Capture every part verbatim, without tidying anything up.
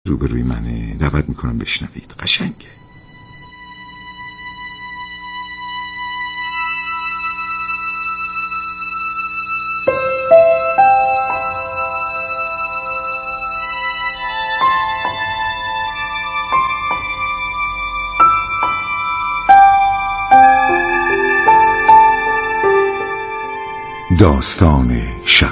روبروی منه. دعوت میکنم بشنوید، قشنگه. داستان شب.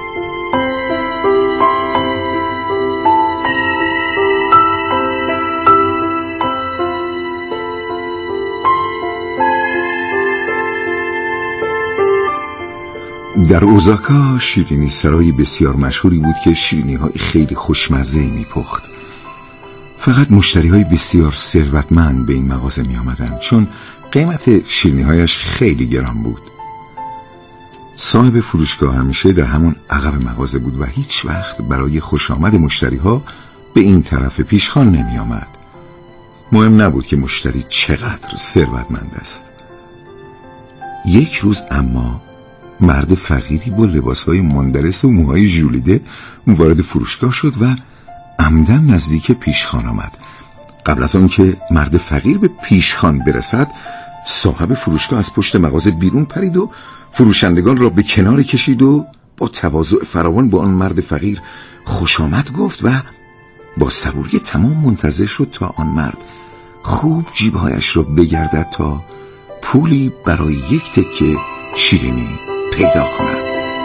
در اوزاکا شیرینی سرایی بسیار مشهوری بود که شیرینی های خیلی خوشمزه می پخت. فقط مشتری های بسیار ثروتمند به این مغازه می آمدن، چون قیمت شیرینی هایش خیلی گران بود. صاحب فروشگاه همیشه در همون عقب مغازه بود و هیچ وقت برای خوش آمد مشتری ها به این طرف پیشخوان نمی آمد. مهم نبود که مشتری چقدر ثروتمند است. یک روز اما مرد فقیری با لباسهای مندرس و موهای ژولیده وارد فروشگاه شد و عمدن نزدیک پیشخوان آمد. قبل از آن که مرد فقیر به پیشخوان برسد، صاحب فروشگاه از پشت مغازه بیرون پرید و فروشندگان را به کنار کشید و با تواضع فراوان با آن مرد فقیر خوش آمد گفت و با صبوری تمام منتظر شد تا آن مرد خوب جیبهایش را بگردد تا پولی برای یک تکه شیرینی پیدا کند.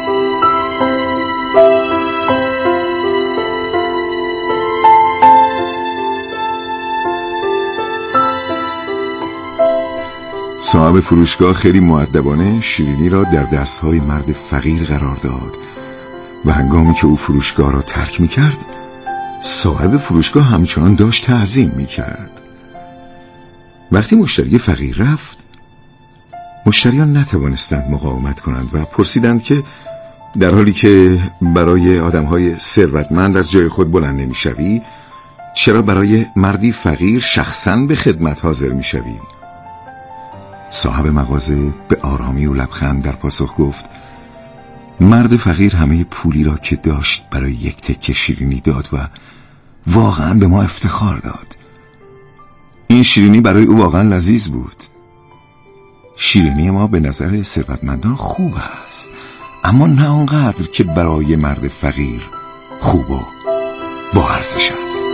صاحب فروشگاه خیلی مؤدبانه شیرینی را در دستهای مرد فقیر قرار داد و هنگامی که او فروشگاه را ترک می کرد، صاحب فروشگاه همچنان داشت تعظیم می کرد. وقتی مشتری فقیر رفت، مشتریان نتوانستند مقاومت کنند و پرسیدند که در حالی که برای آدمهای ثروتمند از جای خود بلند نمی شوی، چرا برای مردی فقیر شخصاً به خدمت حاضر می شوی؟ صاحب مغازه به آرامی و لبخند در پاسخ گفت مرد فقیر همه پولی را که داشت برای یک تکه شیرینی داد و واقعاً به ما افتخار داد. این شیرینی برای او واقعاً لذیذ بود. شیرینی ما به نظر ثروتمندان خوب است، اما نه آنقدر که برای مرد فقیر خوب و با ارزش است.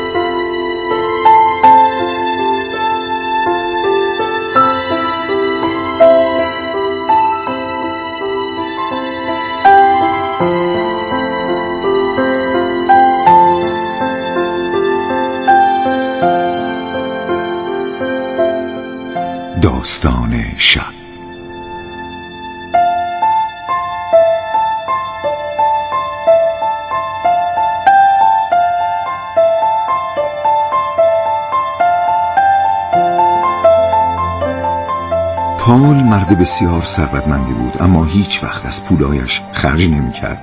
داستان شب. پاول مرد بسیار ثروتمندی بود، اما هیچ وقت از پولایش خرج نمی کرد.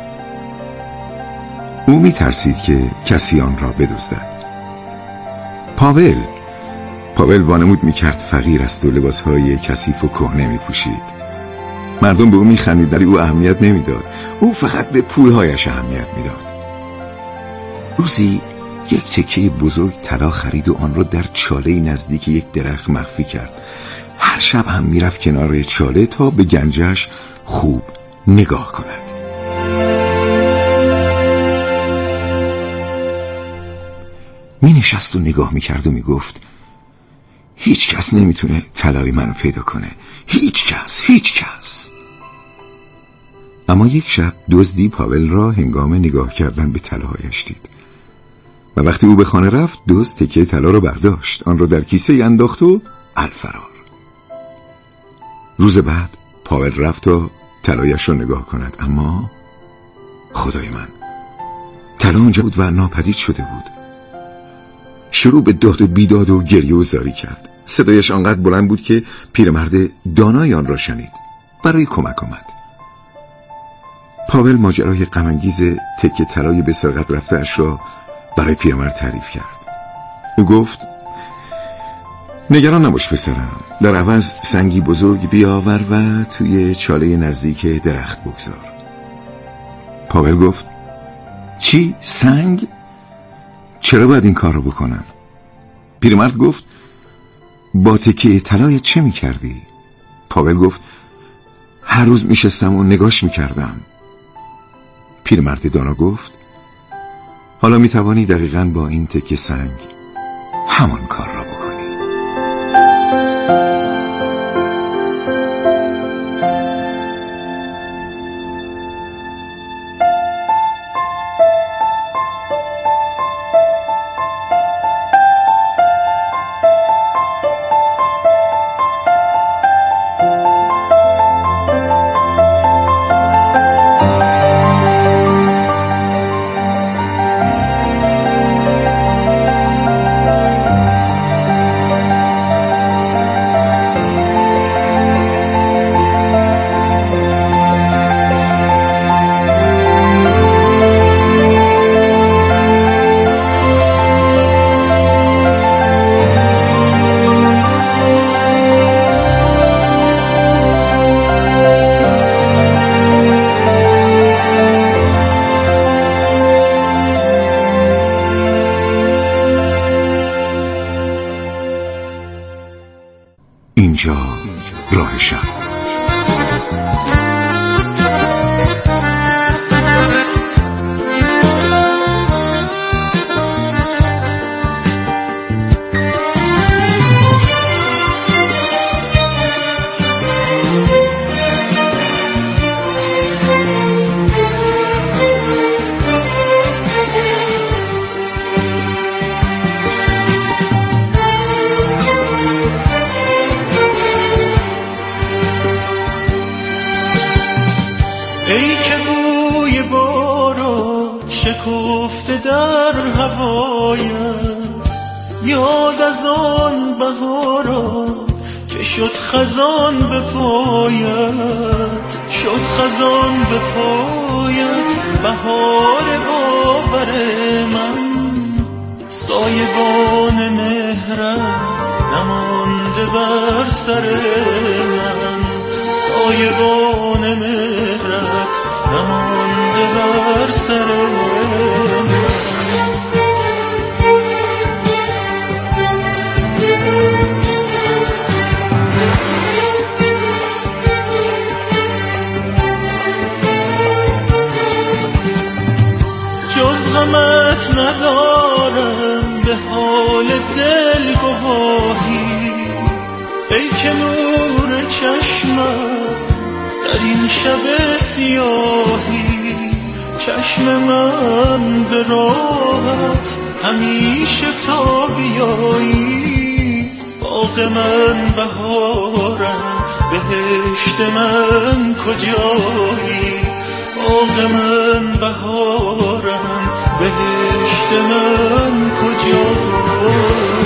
او می ترسید که کسی آن را بدزدد. پاول پاول وانمود میکرد فقیر است و لباسهای کثیف و کهنه میپوشید. مردم به او میخندید ولی او اهمیت نمیداد. او فقط به پولهایش اهمیت میداد. روزی یک تکه بزرگ طلا خرید و آن را در چاله نزدیک یک درخت مخفی کرد. هر شب هم میرفت کنار چاله تا به گنجش خوب نگاه کند. مینشست و نگاه میکرد و میگفت هیچ کس نمیتونه طلای منو پیدا کنه. هیچ کس هیچ کس اما یک شب دزدی پاول را هنگام نگاه کردن به طلاهایش دید و وقتی او به خانه رفت، دزد تکه طلا را برداشت، آن را در کیسه انداخت و الفرار. روز بعد پاول رفت تا طلایش را نگاه کند، اما خدای من، طلا آنجا بود و ناپدید شده بود. شروع به داد و بیداد و گریه و زاری کرد. صدایش آنقدر بلند بود که پیرمرد دانای آن را شنید. برای کمک آمد. پاول ماجرای غم انگیز تکه طلای به سرقت رفته‌اش را برای پیرمرد تعریف کرد. او گفت نگران نباش پسرم، در عوض سنگی بزرگ بیاور و توی چاله نزدیک درخت بگذار. پاول گفت چی؟ سنگ؟ چرا باید این کار رو بکنم؟ پیرمرد گفت با تکیه طلای چه می کردی؟ پاول گفت هر روز می شستم و نگاش می کردم. پیرمرد دانا گفت حالا می توانی دقیقاً با این تکه سنگ همان کار را بکنی. اینجا راه شب. ای که بوی باران شکفته در هوایم، یاد از آن بهاران که شد خزان به پایت، شد خزان به پایت. بهار باور من، سایبان مهرت نمانده بر سر من، سایبان مهرت نمانده بر سر من. جز غمت ندارم به حال دل گواهی، ای که نور چشمت در این شب سیاهی. چشم من به راحت همیشه تا بیایی، باغ من بهارم بهشت من کجایی، باغ من بهارم بهشت من کجایی.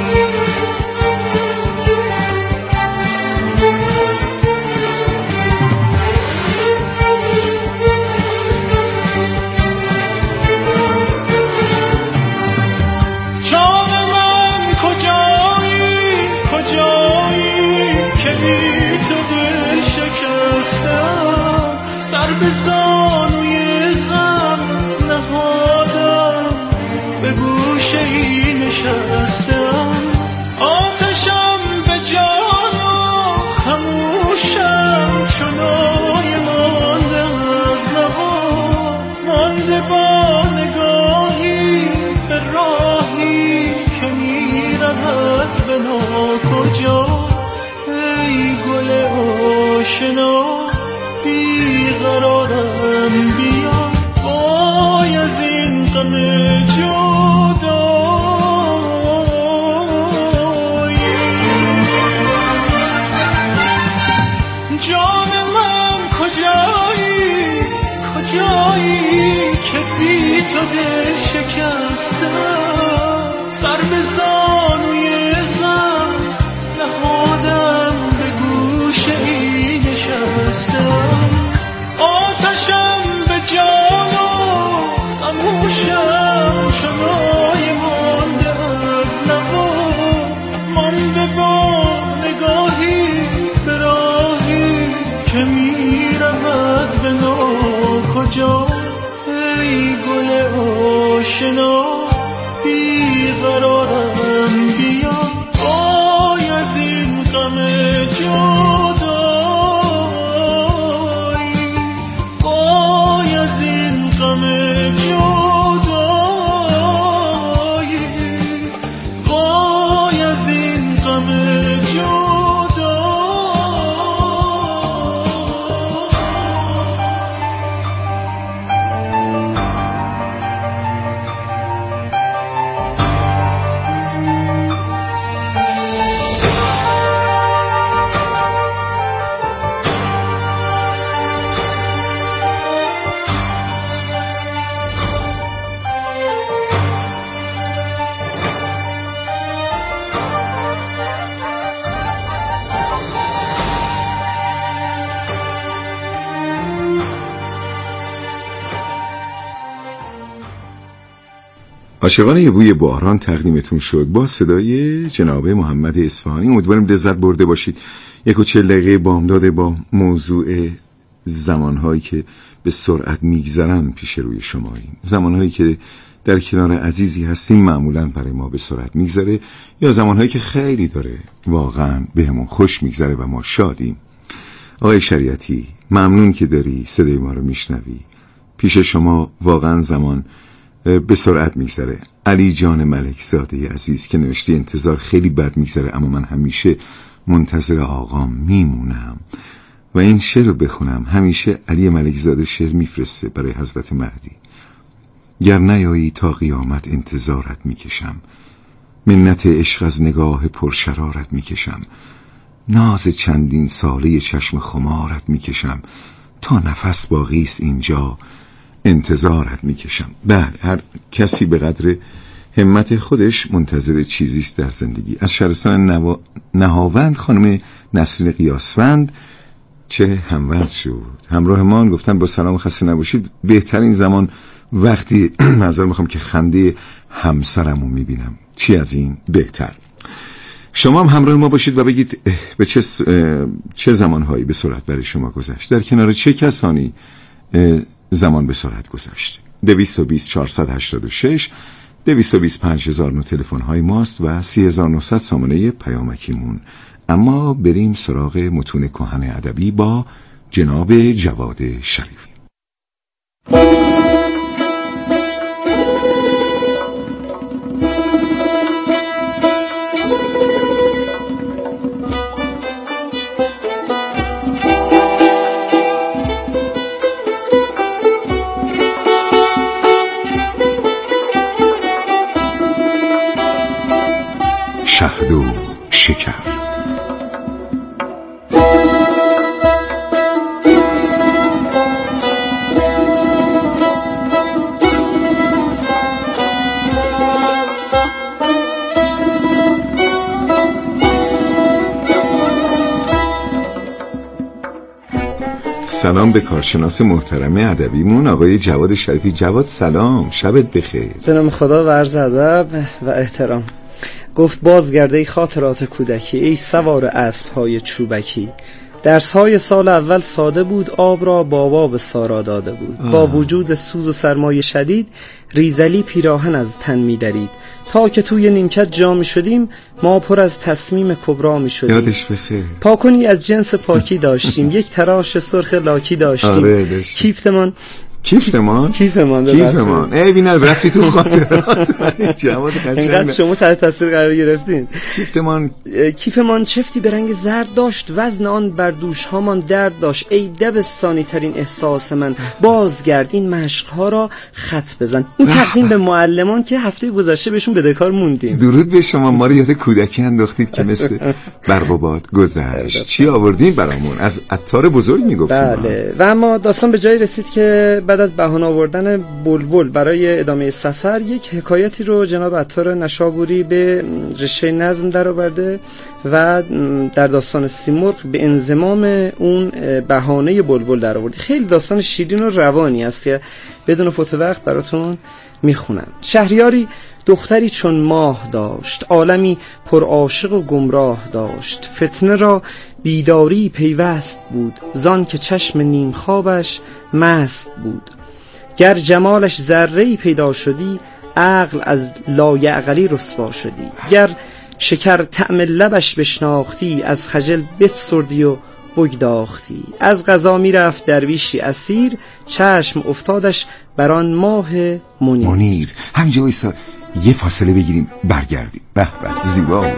سر به زانوی غم نهادم، به گوشه ای نشستم. آتشم به جان و خموشم، چنای مانده از نوا، مانده با نگاهی به راهی که می رود به ناکجا. ای گل آشنا بیقرارم، بیا وای از این غم جدایی. جان من کجایی، کجایی که بی تو دل شکستم. سر به زانوی غم نهادم، به گوشه ای نشستم. آتشم به جان و خموشم، چنای مانده از نوا، مانده با نگاهی به راهی که می رود به ناکجا. ای گل آشنا بی بیقرارم بیا وای از این غم جدایی وای از این غم جدایی وای از این غم جدایی. عاشقانه بوی باران تقدیمتون شد با صدای جناب محمد اصفهانی. امیدوارم لذت برده باشید. یک و چهل دقیقه بامداد با موضوع زمانهایی که به سرعت میگذرن پیش روی شماییم. زمانهایی که در کنار عزیزی هستیم معمولاً برای ما به سرعت میگذره، یا زمانهایی که خیلی داره واقعاً بهمون خوش میگذره و ما شادیم. آقای شریعتی، ممنون که داری صدای ما رو میشنوی. پیش شما واقعاً زمان به سرعت میگذره. علی جان ملک زاده عزیز که نوشتی انتظار خیلی بد میگذره اما من همیشه منتظر آقام میمونم و این شعر رو بخونم. همیشه علی ملک زاده شعر میفرسته برای حضرت مهدی. گر نیایی تا قیامت انتظارت میکشم، منت عشق از نگاه پرشرارت میکشم، ناز چندین ساله چشم خمارت میکشم، تا نفس باقیست اینجا انتظارت میکشم. بله، هر کسی به قدر همت خودش منتظر چیزیست در زندگی. از شهرستان نوا... نهاوند خانم نسرین قیاسفند چه هموز شد. همراه ما گفتن با سلام خسته نباشید. بهترین زمان وقتی نظر میخوام که خنده همسرمو میبینم. چی از این بهتر؟ شما هم همراه ما باشید و بگید به چه س... چه زمانهایی به سرعت برای شما گذشت، در کنار چه کسانی زمان به سرعت گذشت. دویست و بیست چهارصد و هشتاد و شش دویست و بیست پنج هزار نو تلفن های ماست و سی هزار و نهصد سامانه پیامکیمون. اما بریم سراغ متون کهن ادبی با جناب جواد شریفی. شهد و شکر. سلام به کارشناس محترم ادبیمون آقای جواد شریفی. جواد سلام، شبت بخیر. به نام خدا و عرض ادب و احترام. گفت بازگرده ای خاطرات کودکی، ای سوار اسب‌های چوبکی. درس‌های سال اول ساده بود، آب را بابا به سارا داده بود. آه. با وجود سوز و سرمایه شدید، ریزلی پیراهن از تن می‌درید. تا که توی نیمکت جا می‌شدیم، ما پر از تصمیم کبرا می‌شدیم. یادش بخیر. پاکنی از جنس پاکی داشتیم، یک تراش سرخ لاکی داشتیم. آره داشتیم. کیفتمان کیفتمان کیفتمان کیفتمان ای بینا رفتی تو خاطرات. جواد قشنگ اینقدر شما تحت تاثیر قرار گرفتین. کیفتمان کیفتمان چفتی به رنگ زرد داشت، وزن آن بر دوش هامان درد داشت. ای دبستانی ترین احساس من، بازگرد این مشق ها را خط بزن. این تقدیم به معلمان که هفته گذشته بهشون بدهکار موندیم. درود به شما، ما رو یاد کودکی انداختید که مثل برق و باد گذشت. چی آوردین برامون؟ از عطار بزرگ میگفتیم. بله، و اما داستان به جایی رسید که بعد از بهانه آوردن بلبل برای ادامه سفر، یک حکایتی رو جناب عطار نشابوری به رشته نظم در آورده و در داستان سیمرغ به انضمام اون بهانه بلبل در آورده. خیلی داستان شیرین و روانی است که بدون فوت وقت براتون میخونم. شهریاری دختری چون ماه داشت، عالمی پر عاشق و گمراه داشت. فتنه را بیداری پیوست بود، زان که چشم نیم خوابش مست بود. گر جمالش ذره‌ای پیدا شدی، عقل از لایعقلی رسوا شدی. گر شکر طعم لبش بشناختی، از خجل بفسردی و بگداختی. از قضا می رفت درویشی اسیر، چشم افتادش بران ماه منیر. منیر همینجا وایسا یه فاصله بگیریم برگردیم. به به زیبا بود.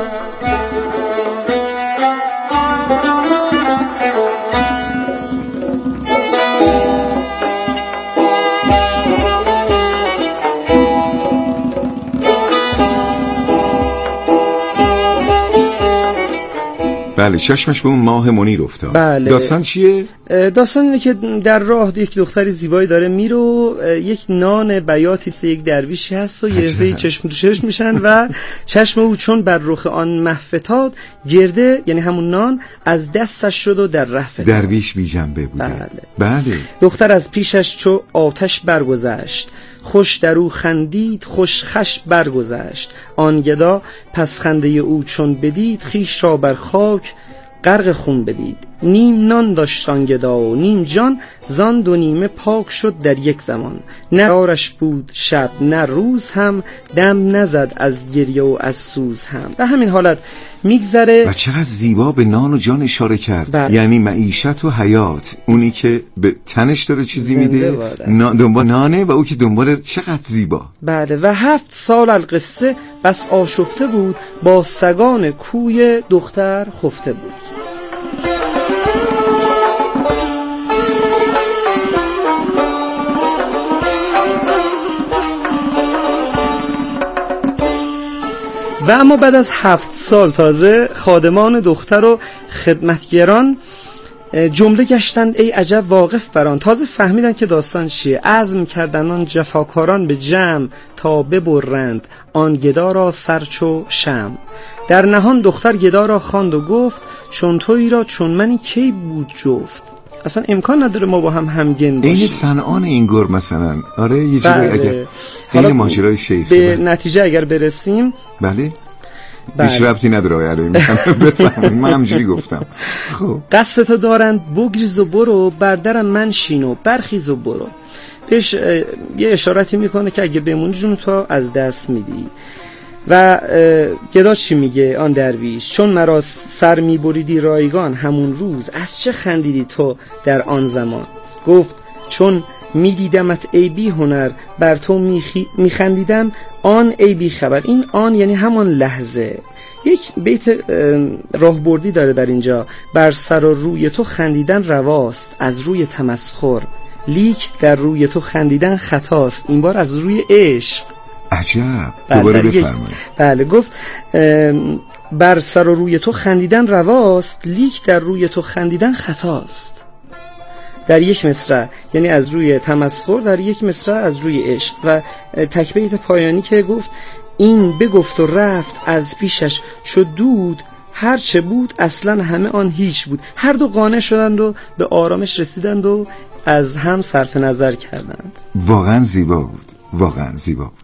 بله چشمش به اون ماه منیر افتاد. بله. داستان چیه؟ داستان اینه که در راه یک دختری زیبایی داره میره و یک نان بیاتی سه یک درویشی هست و یه دفعه چشم تو چشم میشن و چشم او چون بر رخ آن مه فتاد، گرده یعنی همون نان از دستش شد و در ره فتاد. درویش بی جنبه بوده. بله. بله. دختر از پیشش چو آتش برگذشت، خوش در او خندید خوش خش برگذشت. آن گدا پس خنده او چون بدید، خویش را بر خاک غرق خون بدید. نیم نان داشت آن گدا و نیم جان، زان دو نیمه پاک شد در یک زمان. نه کارش بود شب نه روز هم، دم نزد از گریه و از سوز هم. به همین حالت میگذره. و چقدر زیبا به نان و جان اشاره کرد. بله. یعنی معیشت و حیات، اونی که به تنش داره چیزی میده نا... دنبال نانه و او که دنبال، چقدر زیبا. بله. و هفت سال القصه بس آشفته بود، با سگان کوی دختر خفته بود. و اما بعد از هفت سال تازه خادمان دختر و خدمتگران جمله گشتند ای عجب واقف بران. تازه فهمیدن که داستان چیه. عزم کردن آن جفاکاران به جمع، تا ببرند آن گدا را سرچو شم. در نهان دختر گدا را خواند و گفت، چون تویی را چون منی کی بود جفت. اصلا امکان نداره ما با هم همگن باشیم. این صنعان این گر مثلا. آره یه جوری اگر این ماجرای شیخ به نتیجه اگر برسیم. بله هیچ ربطی نداره آقای علوی، بفرمایید. من همجوری گفتم. خب قصدتو دارند بگریز و برو، بردرم من شین و برخیز و برو. پیش یه اشارتی میکنه که اگه بمونی جون تو از دست میدی. و گدا چی میگه آن درویش؟ چون مرا سر میبریدی رایگان همون روز، از چه خندیدی تو در آن زمان؟ گفت چون میدیدمت ای بی هنر، بر تو میخی... میخندیدم آن ای بی خبر. این آن یعنی همان لحظه. یک بیت راهبردی داره در اینجا. بر سر و روی تو خندیدن رواست، از روی تمسخر، لیک در روی تو خندیدن خطاست. این بار از روی عشق. عجب. دوباره بفرمایید. بله گفت بر سر و روی تو خندیدن رواست، لیک در روی تو خندیدن خطاست. در یک مصرع یعنی از روی تمسخر، در یک مصرع از روی عشق. و تک بیت پایانی که گفت این بگفت و رفت از پیشش چو دود، هر چه بود اصلا همه آن هیچ بود. هر دو قانع شدند و به آرامش رسیدند و از هم صرف نظر کردند. واقعا زیبا بود. واقعا زیبا بود.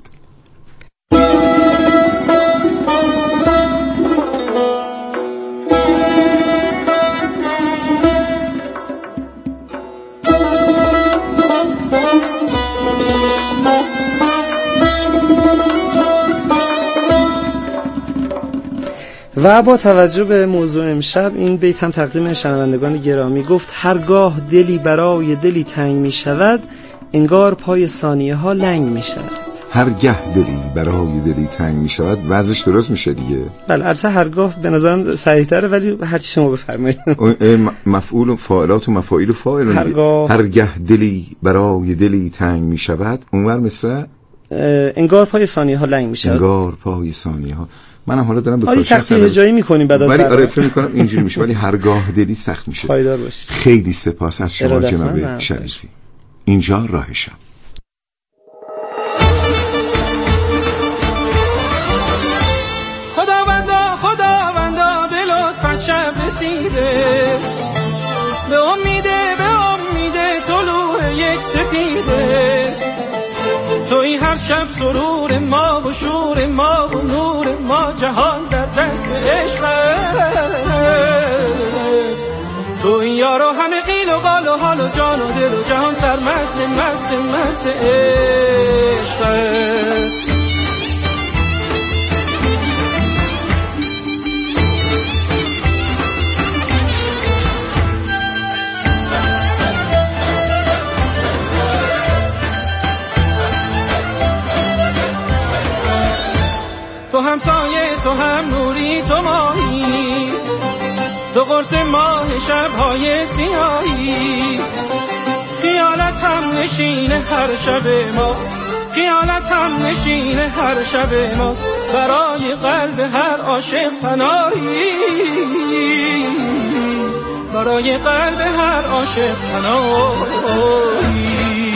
و با توجه به موضوع امشب این بیت هم تقدیم شنوندگان گرامی. گفت هرگاه دلی برای دلی تنگ می شود، انگار پای ثانیه ها لنگ می شود. هرگاه دلی برای دلی تنگ می شود، وضعش درست میشه دیگه. بله البته هرگاه به نظرم صحیح تره، ولی هر چی شما بفرمایید. مفعول و فاعلات و مفاعیل و فاعل. هرگاه هرگاه دلی برای دلی تنگ می شود، اونور مثل انگار پای ثانیه ها لنگ می شود. انگار پای ثانیه ها. منم حالا دارم به کارش تقسیم هجایی می‌کنیم بعد از ولی آره فکر می‌کنم اینجوری میشه، ولی هرگاه دلی سخت میشه. پایدار باشید. خیلی سپاس از شما جناب شریفی. اینجا راه شب. خداوندا خداوندا به لطفت شب رسیده، به امیده به امیده طلوع یک سپیده، توی هر شب سرور ما و شور ما و نور ما، جهان در دست عشقت، توی یارو همه قیل و قال و حال و جان و دل و جهان سرمست مست مست عشقت. تو هم سایه تو هم نوری تو ماهی، دو قرص ماه شب‌های سیاهی. خیالت هم نشین هر شب ماست، خیالت هم نشین هر شب ماست. برای قلب هر عاشق پناهی، برای قلب هر عاشق پناهی.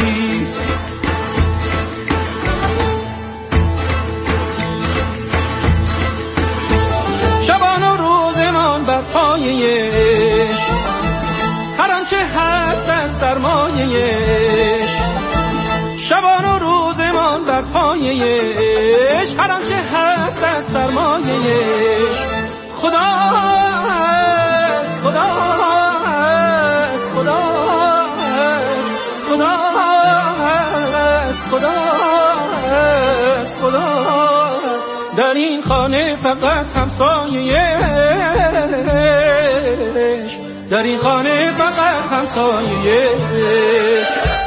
شبان و روزمان بر پایه عشق، هر آنچه هست از سرمایه عشق. شبان و روزمان بر پایه عشق، هر آنچه هست از سرمایه عشق. خدا هست، خدا هست، خدا هست، خدا هست، خدا هست، خدا هست. در این خانه فقط همسایه عشق، در این خانه فقط همسایه عشق.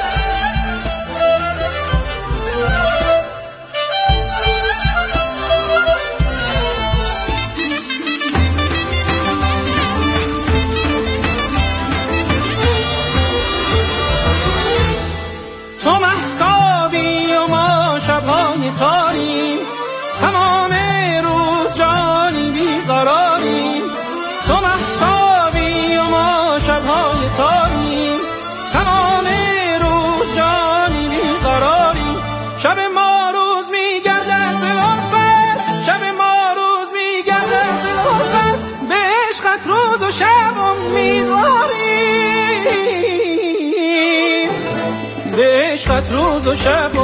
تو مهتابی و ما شب‌های تاریم، تمام روز جانی بیقراریم. تو مهتابی و ما شب‌های تاریم، تمام روز جانی بیقراریم. شب ما روز می‌گردد به لطفت، شب ما روز می‌گردد به لطفت. به عشقت روز و شب امیدواریم، به عشقت روز و شب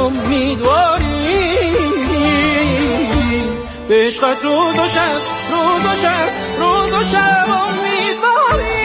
امیدواریم، به عشقت روز و شب، روز و شب، روز و شب امیدواریم.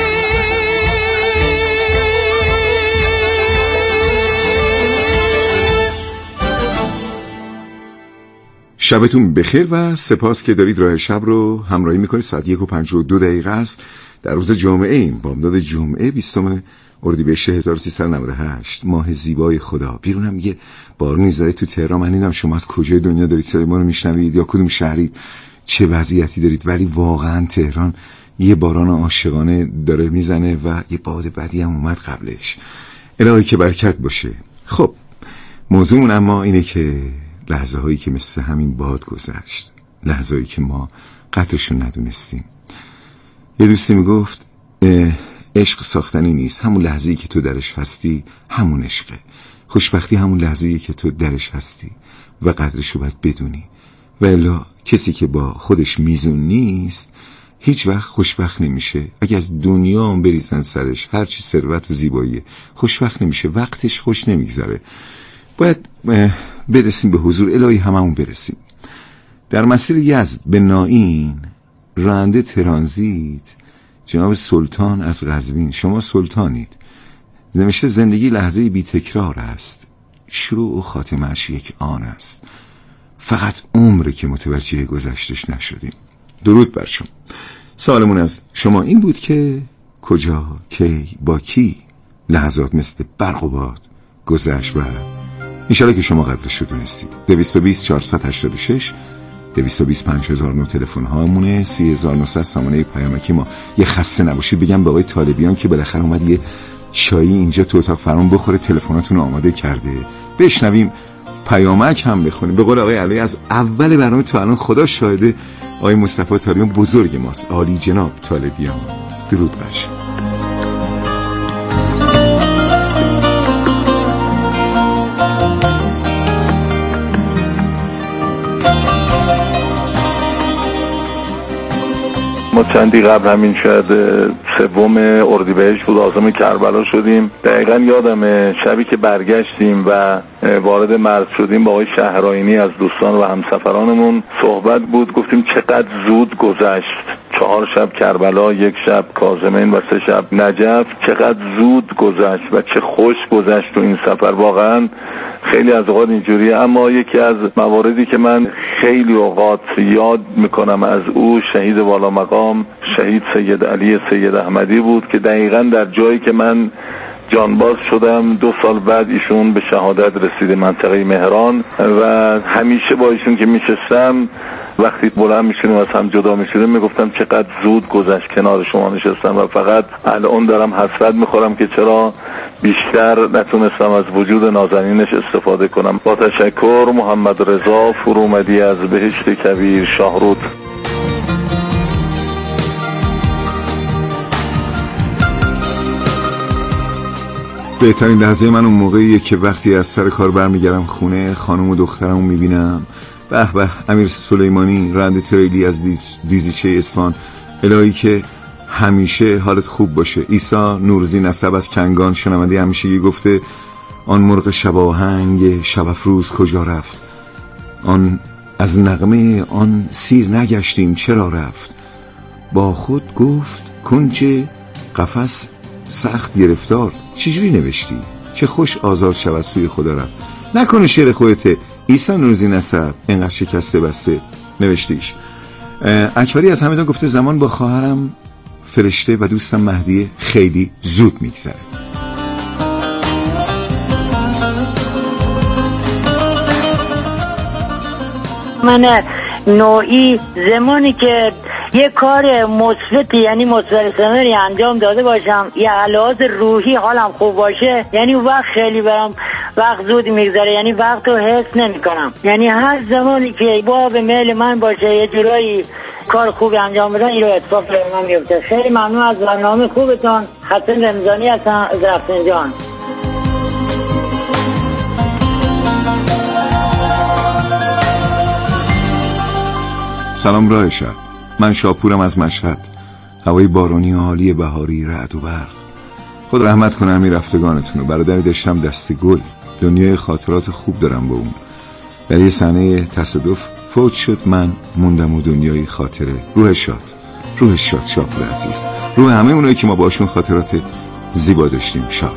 شبتون بخیر و سپاس که دارید راه شب رو همراهی میکنید. ساعت یک و پنج و دو دقیقه است در روز جمعه ایم، بامداد جمعه بیستم اردیبهشت هزار و سیصد و نود و هشت، ماه زیبای خدا. بیرونم یه بارون میذاره تو تهران. من نمیدونم شما از کجای دنیا دارید صدای ما رو میشنوید یا کدوم شهرید، چه وضعیتی دارید، ولی واقعا تهران یه باران عاشقانه داره میزنه و یه باد بدی هم اومد قبلش. الهی که برکت باشه. خب موضوعمون اما اینه که لحظه هایی که مثل همین باد گذشت، لحظه هایی که ما قدرشون ندونستیم. یه دوستی میگفت عشق ساختنی نیست، همون لحظه‌ای که تو درش هستی همون عشقه. خوشبختی همون لحظه‌ای که تو درش هستی و قدرشو باید بدونی. و الا کسی که با خودش میزون نیست هیچ وقت خوشبخت نمیشه. اگه از دنیا هم بریزن سرش، هرچی ثروت و زیبایی، خوشبخت نمیشه، وقتش خوش نمیگذره. باید برسیم به حضور الهی، هممون برسیم. در مسیر یزد به نائین راننده ترانزیت جناب سلطان از قزوین، شما سلطانید، نوشته زندگی لحظه بی تکرار است، شروع و خاتمه‌اش یک آن است، فقط عمره که متوجه گذشتش نشدیم. درود بر شما. سوالمون از شما این بود که کجا، کی، با کی لحظات مثل برق و باد گذشت و انشالله که شما قدرش رو دونستید. دویست و بیست چهارصد و هشتاد و شش دویست و بیست پنج هزار و نه تلفن هامونه، سی هزار و نهصد سامانه پیامکی ما. یه خسته نباشید بگم به آقای طالبیان که بالاخره اومد یه چایی اینجا تو اتاق فرمان بخوره، تلفناتون رو آماده کرده. بشنویم پیامک هم بخونیم. به قول آقای علی از اول برنامه تا الان خدا شاهده آقای مصطفی طالبیان بزرگ ماست، عالی جناب طالبیان. درود بر شما. ما چندی قبل همین شاید سوم اردیبهشت بود عازم کربلا شدیم. دقیقا یادمه شبی که برگشتیم و وارد مرز شدیم با آقای شهرآیینی از دوستان و همسفرانمون صحبت بود، گفتیم چقدر زود گذشت، چهار شب کربلا، یک شب کاظمین و سه شب نجف چقدر زود گذشت و چه خوش گذشت تو این سفر. واقعا خیلی از اوقات اینجوریه. اما یکی از مواردی که من خیلی اوقات یاد میکنم از او، شهید والا مقام شهید سید علی سید احمدی بود که دقیقاً در جایی که من جانباز شدم دو سال بعد ایشون به شهادت رسید منطقه مهران و همیشه با ایشون که میشستم وقتی بلند میشونیم از هم جدا میشونیم میگفتم چقدر زود گذشت کنار شما نشستم و فقط الان دارم حسرت میخورم که چرا بیشتر نتونستم از وجود نازنینش استفاده کنم. با تشکر. محمد رضا فرومدی از بهشت کبیر، شاهرود. بهترین لحظه من اون موقعیه که وقتی از سر کار برمیگردم خونه، خانم و دخترمو میبینم. به به امیر سلیمانی راننده تریلی از دیز... دیزیچه اصفهان. الهی که همیشه حالت خوب باشه. عیسی نوروزی نسب از کنگان شنونده همیشگی گفته آن مرغ شباهنگ شب افروز کجا رفت؟ آن از نغمه آن سیر نگشتیم چرا رفت؟ با خود گفت کنج قفس سخت گرفتار. چجوری نوشتی؟ چه خوش آزاد شود سوی خدا رفت. نکنه شعر خودته عیسی نوروزی نسب اینقدر شکسته بسته نوشتیش. اکبری از همدان گفته زمان با خواهرم فرشته و دوستم مهدی خیلی زود میگذره. من نوعی زمانی که یه کار مثبتی یعنی مثبت ثمری انجام داده باشم یا علاوه روحی حالم خوب باشه، یعنی وقت خیلی برام وقت زود میگذره، یعنی وقت رو حس نمی کنم. یعنی هر زمانی که با به میل من باشه یه جورایی کار خوبی انجام بدن این رو اتفاق برای من میفته. خیلی ممنون از برنامه خوبتون. حسن رمضانی هستم از رفسنجان. سلام راه شب، من شاپورم از مشهد. هوای بارانی و حالی بهاری، رعد و برق. خود رحمت کنه همین رفتگانتونو. برادری داشتم دست گل، دنیای خاطرات خوب دارم با اون. در یه صحنه تصادف فوت شد، من موندم و دنیای خاطره. روح شاد، روح شاد شاپور عزیز، روح همه اونایی که ما باشون خاطرات زیبا داشتیم شاد.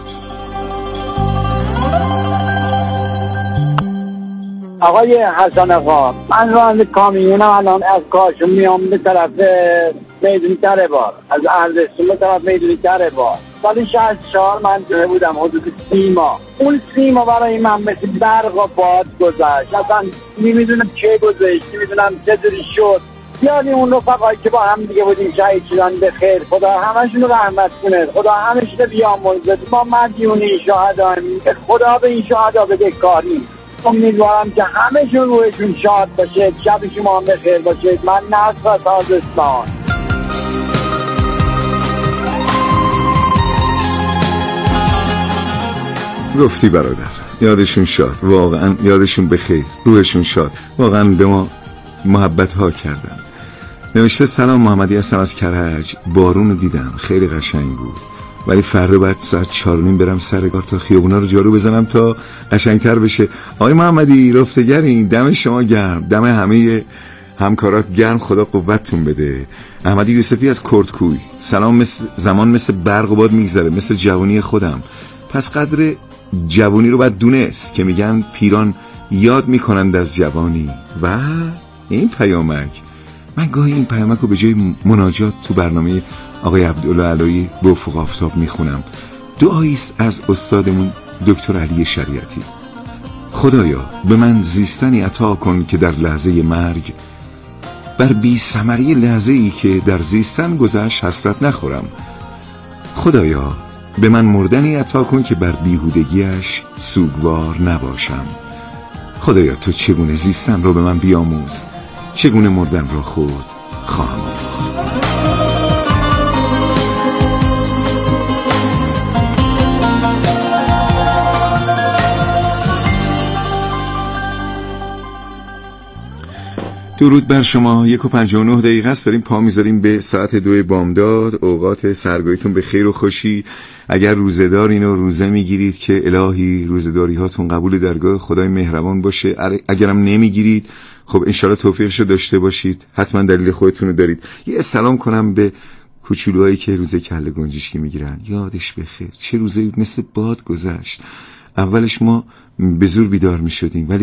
آقای حسن آقا، من راننده کامیونم الان از کاشون میام به طرف میدونی تره بار، از اردشون به طرف میدونی تره بار. سال شصت و چهار من جه بودم حدود سی ماه. اون سی ماه برای من مثل برق و باد گذشت. اصلا نمیدونم چه گذشت، نمیدونم چه جوری شد. یادی اون رفقایی که با هم دیگه بودیم شهید شدن بخیر، خدا همشون رو رحمت کنه، خدا همشون رو بیامرزه. ما مدیونی شهداییم، خدا به این شهدا بده کاری. امیدوارم که همشون روحشون شاد باشه، شب شما هم بخیر باشه. من نصر از تازستان. گفتی برادر، یادشون شاد، واقعا یادشون بخیر، روحشون شاد، واقعا به ما محبت ها کردن. نوشته سلام، محمدی هستم از کرج. بارون رو دیدم خیلی قشنگ بود، ولی فردا باید ساعت چهار و نیم برم سر کار تا خیابونا رو جارو بزنم تا قشنگتر بشه. آقای محمدی رفتگرین، دم شما گرم، دم همه همکارات گرم، خدا قوتتون بده. احمدی یوسفی از کردکوی، سلام. مثل زمان مثل برق و باد میگذره، مثل جوانی خودم. پس قدر جوانی رو باید دونست که میگن پیران یاد میکنند از جوانی. و این پیامک، من گاهی این پیامک رو به جای مناجات تو برنامه آقای عبدالله علایی به افق آفتاب میخونم. دعاییست از استادمون دکتر علی شریعتی. خدایا به من زیستنی عطا کن که در لحظه مرگ بر بی ثمری لحظه‌ای که در زیستن گذشت حسرت نخورم. خدایا به من مردنی عطا کن که بر بیهودگیش سوگوار نباشم. خدایا تو چگونه زیستن رو به من بیاموز، چگونه مردن را خود خواهم آموخت. درود بر شما. یک و پنجاه و نه دقیقه است داریم پا میذاریم به ساعت دو بامداد. اوقات سرگاهیتون به خیر و خوشی. اگر روزه‌دارین و روزه میگیرید که الهی روزه‌داری هاتون قبول درگاه خدای مهربان باشه. اگرم نمیگیرید خب انشالله توفیقشو داشته باشید. حتما دلیل خودتون رو دارید. یه سلام کنم به کوچولوهایی که روزه کله گنجشکی میگیرن. یادش بخیر چه روزایی مثل باد گذشت. اولش ما به زور بیدار میشدیم ولی